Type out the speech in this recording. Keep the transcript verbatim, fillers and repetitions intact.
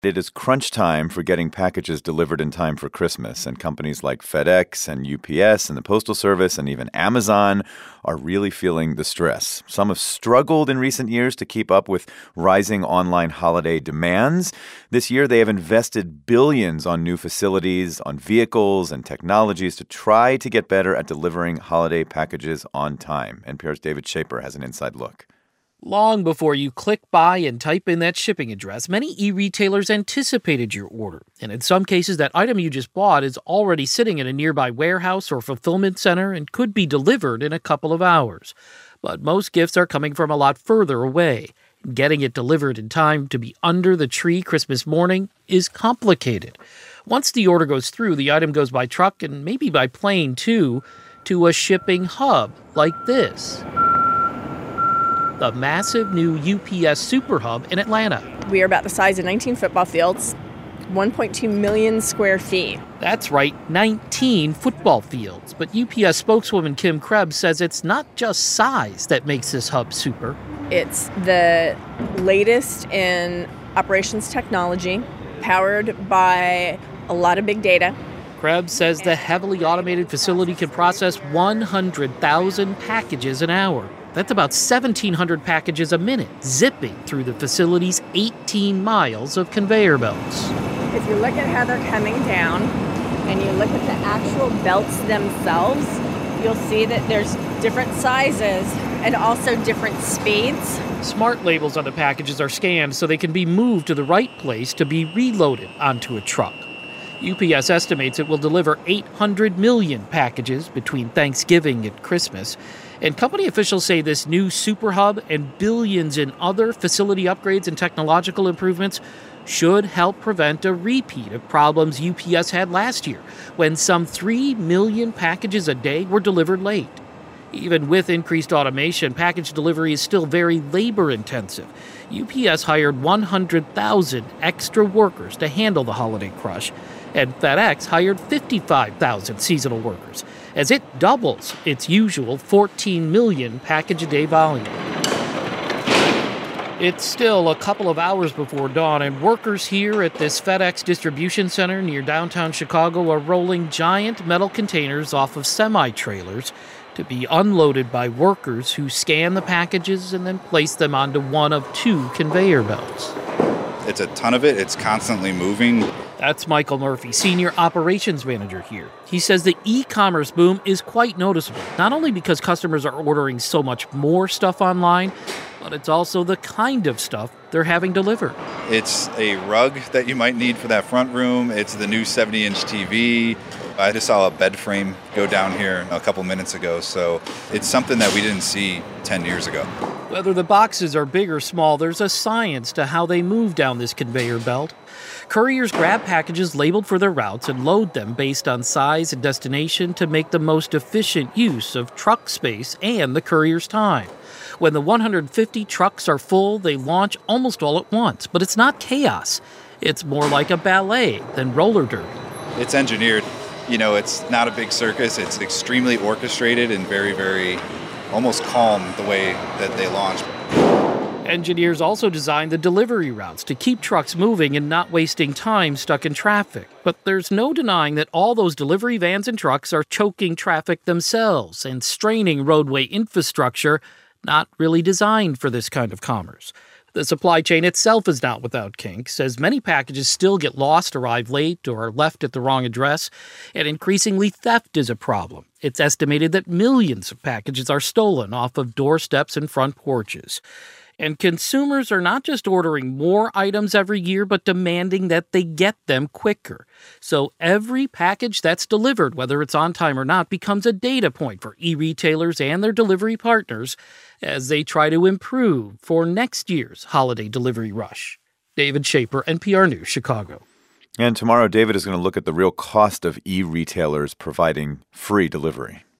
It is crunch time for getting packages delivered in time for Christmas, and companies like FedEx and U P S and the Postal Service and even Amazon are really feeling the stress. Some have struggled in recent years to keep up with rising online holiday demands. This year, they have invested billions on new facilities, on vehicles and technologies to try to get better at delivering holiday packages on time. N P R's David Schaper has an inside look. Long before you click buy and type in that shipping address, many e-retailers anticipated your order. And in some cases, that item you just bought is already sitting in a nearby warehouse or fulfillment center and could be delivered in a couple of hours. But most gifts are coming from a lot further away. Getting it delivered in time to be under the tree Christmas morning is complicated. Once the order goes through, the item goes by truck and maybe by plane too, to a shipping hub like this. The massive new U P S Super Hub in Atlanta. We are about the size of nineteen football fields, one point two million square feet. That's right, nineteen football fields. But U P S spokeswoman Kim Krebs says it's not just size that makes this hub super. It's the latest in operations technology, powered by a lot of big data. Krebs says the heavily automated facility can process one hundred thousand packages an hour. That's about seventeen hundred packages a minute, zipping through the facility's eighteen miles of conveyor belts. If you look at how they're coming down and you look at the actual belts themselves, you'll see that there's different sizes and also different speeds. Smart labels on the packages are scanned so they can be moved to the right place to be reloaded onto a truck. U P S estimates it will deliver eight hundred million packages between Thanksgiving and Christmas. And company officials say this new super hub and billions in other facility upgrades and technological improvements should help prevent a repeat of problems U P S had last year, when some three million packages a day were delivered late. Even with increased automation, package delivery is still very labor-intensive. U P S hired one hundred thousand extra workers to handle the holiday crush, and FedEx hired fifty-five thousand seasonal workers, as it doubles its usual fourteen million package-a-day volume. It's still a couple of hours before dawn, and workers here at this FedEx distribution center near downtown Chicago are rolling giant metal containers off of semi-trailers to be unloaded by workers who scan the packages and then place them onto one of two conveyor belts. It's a ton of it. It's constantly moving. That's Michael Murphy, Senior Operations Manager here. He says the e-commerce boom is quite noticeable, not only because customers are ordering so much more stuff online, but it's also the kind of stuff they're having delivered. It's a rug that you might need for that front room. It's the new seventy-inch T V. I just saw a bed frame go down here a couple minutes ago, so it's something that we didn't see ten years ago. Whether the boxes are big or small, there's a science to how they move down this conveyor belt. Couriers grab packages labeled for their routes and load them based on size and destination to make the most efficient use of truck space and the courier's time. When the one hundred fifty trucks are full, they launch almost all at once, but it's not chaos. It's more like a ballet than roller derby. It's engineered. You know, it's not a big circus. It's extremely orchestrated and very, very almost calm the way that they launch. Engineers also designed the delivery routes to keep trucks moving and not wasting time stuck in traffic. But there's no denying that all those delivery vans and trucks are choking traffic themselves and straining roadway infrastructure not really designed for this kind of commerce. The supply chain itself is not without kinks, as many packages still get lost, arrive late, or are left at the wrong address, and increasingly theft is a problem. It's estimated that millions of packages are stolen off of doorsteps and front porches. And consumers are not just ordering more items every year, but demanding that they get them quicker. So every package that's delivered, whether it's on time or not, becomes a data point for e-retailers and their delivery partners as they try to improve for next year's holiday delivery rush. David Schaper, N P R News, Chicago. And tomorrow, David is going to look at the real cost of e-retailers providing free delivery.